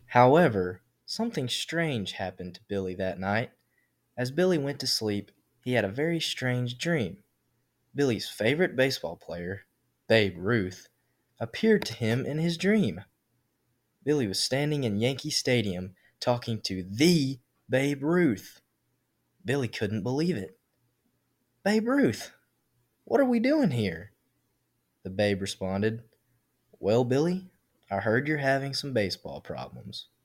However, something strange happened to Billy that night. As Billy went to sleep, he had a very strange dream. Billy's favorite baseball player, Babe Ruth, appeared to him in his dream. Billy was standing in Yankee Stadium talking to the Babe Ruth. Billy couldn't believe it. "Babe Ruth, what are we doing here?" The Babe responded, "Well, Billy, I heard you're having some baseball problems.